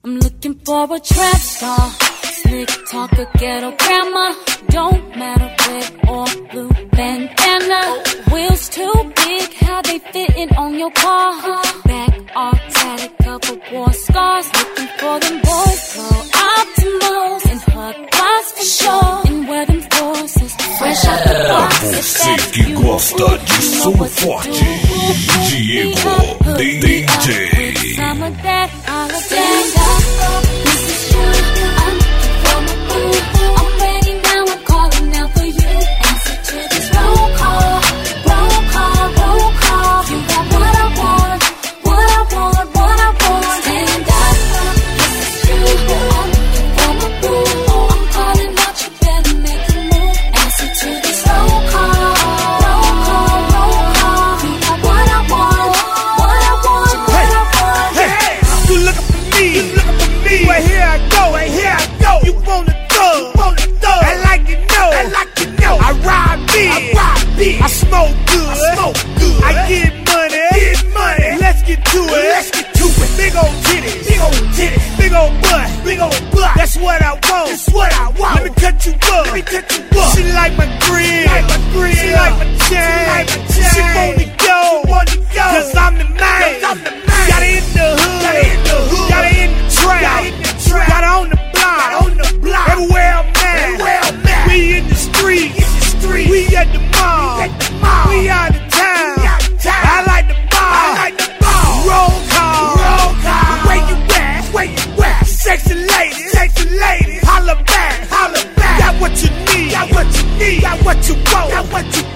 I'm looking for a trap star, slick talker, ghetto grandma. Don't matter red or blue bandana. Wheels too big, how they fitting on your car? Back all tatted, couple war scars. Looking for them boys, girl, Optimals and hot glass for sure. And wear them forces, fresh out the box. Você que gosta de som forte, Diego DJ. Some of that, all of that. This is true. I'm looking for my boo. I'm ready now. I'm calling out for you. Answer to this roll call, roll call, roll call. You got what I want, what I want, what I want. Stand up. This is true. I'm looking for my boo. I'm calling out. You better make a move. Answer to this roll call, roll call, roll call. You got what I want, what I want, what I want. Hey, you looking for me? You looking for me? Well, here I go, right here I go. You want a thug? You want a thug? I like you know, I like you know. I ride big, I ride big. I smoke good, I smoke good. I get money, get money. Let's get to it, let's get to it. Big old titties, big old titties. Big old butt, big old butt. That's what I want, that's what I want. Let me cut you up, let me cut you up. She like my grill, like my grill. She like my chain, she like my chain. She want to go, cause I'm the man. I'm the man. Got her in the hood, got her in the hood. Got her in the trap, got her on the block, on the block. Everywhere I'm at, everywhere I'm at. We in the street, we at the mall, we out of town. I like the ball, roll call, where you at, where you at? Sexy ladies, holla back, holla back. Got what you need, got what you need, got what you want, got what you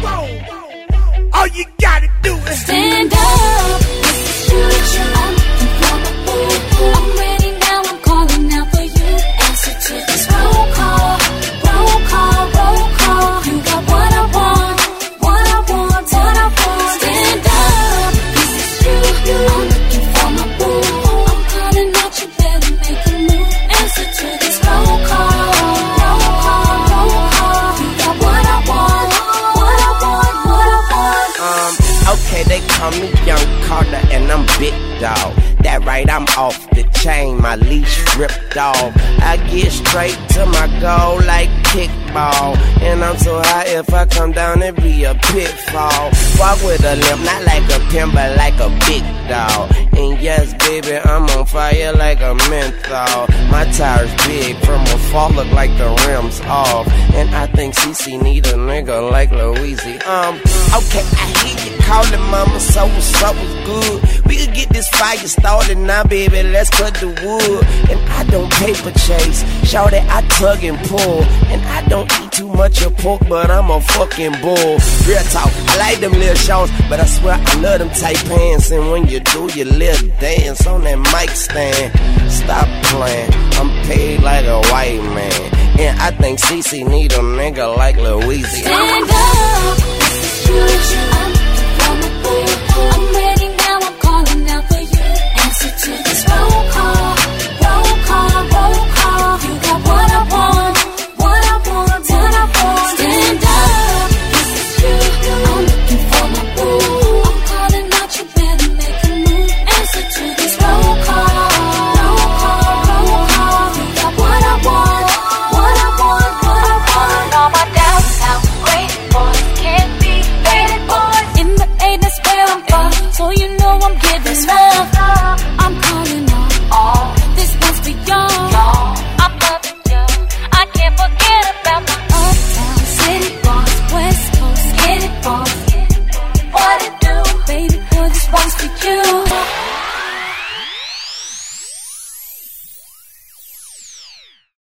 want. All you gotta do is stand up. This is true. I'm looking for my boo. I'm ready now. I'm calling out for you. Answer to this roll call, roll call, roll call. You got what I want, what I want, what I want. Stand up. This is true. I'm looking for my boo. I'm calling out. You better make a move. Answer to this roll call, roll call, roll call. You got what I want, what I want, what I want. Okay, they call me Young Carter and I'm big dog. That right, I'm off the chain, my leash ripped off. I get straight to my goal like kickball. And I'm so high, if I come down, it be a pitfall. Walk with a limp, not like a pimp, but like a big dog. And yes, baby, I'm on fire like a menthol. My tires big, from afar look like the rims off. And I think CC need a nigga like Louise. Okay, I hear you calling mama, so what's up, what's good? We could get this fire started now, baby, let's cut the wood. And I don't paper chase, shawty, I tug and pull. And I don't eat too much of pork, but I'm a fucking bull. Real talk, I like them little shorts, but I swear I love them tight pants. And when you do your little dance on that mic stand, stop playing, I'm paid like a white man. And I think CC need a nigga like Louise. Stand up, this is true. I'm looking for my boo. I'm ready now. I'm calling out for you. Answer to this roll call, roll call, roll call. You got what I want, what I want, what I want. Stand up, this is true. I'm looking for my boo. I'm calling out. You better make a move. Answer to this roll call, roll call, roll call. You got what I want, what I want, what I want. All my doubts out, great boys can't be faded boys. In the A, that's where I'm from, so you know I'm giving love. I'm calling on all. This one's for y'all. I'm loving you. I can't forget about my uptown city boss, West Coast, get it boss. What it do, baby boy? This one's for you.